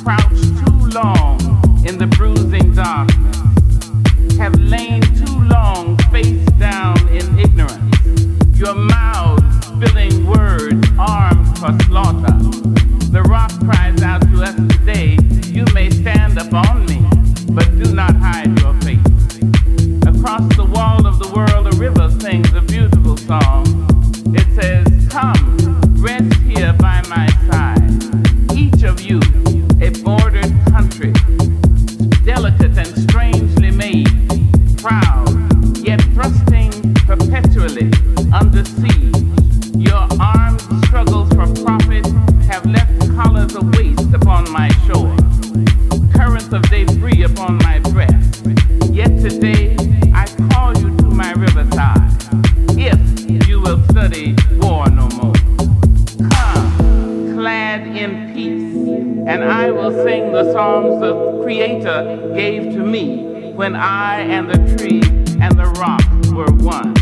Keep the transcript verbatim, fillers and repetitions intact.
crouched too long in the bruising darkness, have lain too long face down in ignorance, your mouths spilling words armed for slaughter. The rock cries out to us today, you may stand upon me, but do not hide your face. Across the wall of the world, a river sings a beautiful song. It says, come, rest here by my side. Each of you, a bordered country, delicate and strangely made, proud, yet thrusting perpetually under siege. Your armed struggles for profit have left collars of waste upon my shore, currents of debris upon my breast. Yet today, I call you to my riverside, if you will study war no more. Come, clad in peace, and I will sing the songs the Creator gave to me when I and the tree and the rock were one.